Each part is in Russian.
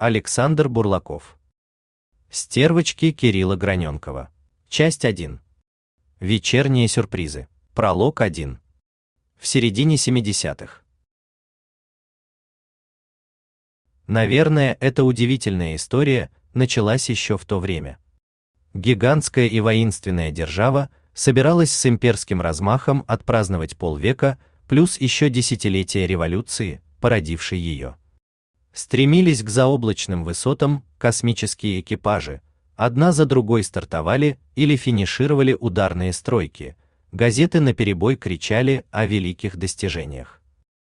Александр Бурлаков. Стервочки Кирилла Граненкова. Часть 1. Вечерние сюрпризы. Пролог 1. В середине 70-х. Наверное, эта удивительная история началась еще в то время. Гигантская и воинственная держава собиралась с имперским размахом отпраздновать полвека, плюс еще десятилетия революции, породившей ее. Стремились к заоблачным высотам космические экипажи, одна за другой стартовали или финишировали ударные стройки, газеты наперебой кричали о великих достижениях.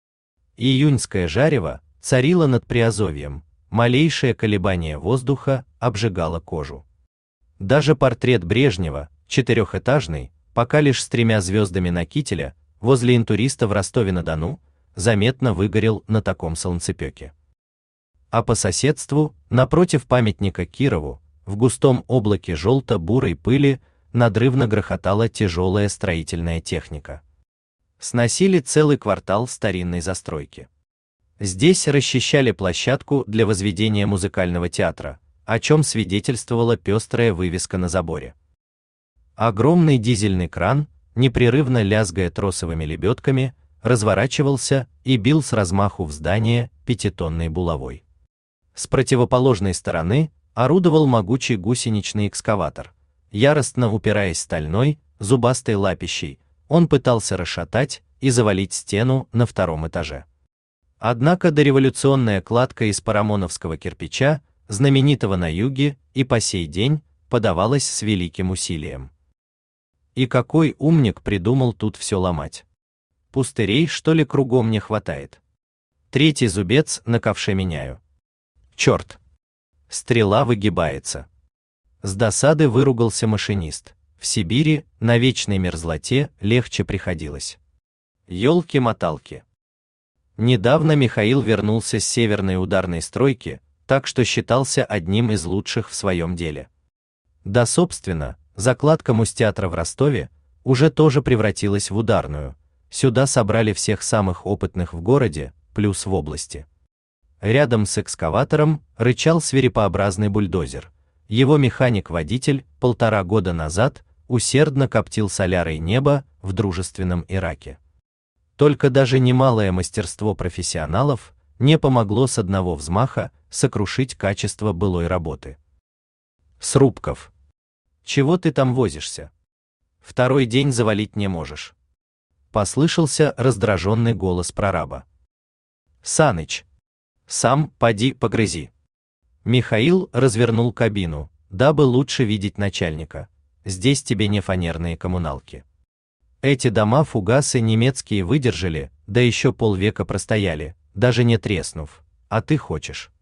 Июньское жарево царило над Приазовьем, малейшее колебание воздуха обжигало кожу. Даже портрет Брежнева, четырехэтажный, пока лишь с 3 звездами на кителе, возле интуриста в Ростове-на-Дону, заметно выгорел на таком солнцепеке. А по соседству, напротив памятника Кирову, в густом облаке желто-бурой пыли, надрывно грохотала тяжелая строительная техника. Сносили целый квартал старинной застройки. Здесь расчищали площадку для возведения музыкального театра, о чем свидетельствовала пестрая вывеска на заборе. Огромный дизельный кран, непрерывно лязгая тросовыми лебедками, разворачивался и бил с размаху в здание 5-тонной булавой. С противоположной стороны орудовал могучий гусеничный экскаватор. Яростно упираясь стальной, зубастой лапищей, он пытался расшатать и завалить стену на 2-м этаже. Однако дореволюционная кладка из парамоновского кирпича, знаменитого на юге, и по сей день подавалась с великим усилием. И какой умник придумал тут все ломать? Пустырей, что ли, кругом не хватает? 3-й зубец на ковше меняю. Черт! Стрела выгибается. С досады выругался машинист. В Сибири на вечной мерзлоте легче приходилось. Ёлки-моталки. Недавно Михаил вернулся с северной ударной стройки, так что считался одним из лучших в своем деле. Да, собственно, закладка Мустеатра в Ростове уже тоже превратилась в ударную. Сюда собрали всех самых опытных в городе, плюс в области. Рядом с экскаватором рычал свирепообразный бульдозер. Его механик-водитель 1,5 года назад усердно коптил солярой небо в дружественном Ираке. Только даже немалое мастерство профессионалов не помогло с одного взмаха сокрушить качество былой работы. Срубков. Чего ты там возишься? 2-й день завалить не можешь. Послышался раздраженный голос прораба. Саныч, сам поди погрызи. Михаил развернул кабину, дабы лучше видеть начальника. Здесь тебе не фанерные коммуналки. Эти дома фугасы немецкие выдержали, да еще полвека простояли, даже не треснув. А ты хочешь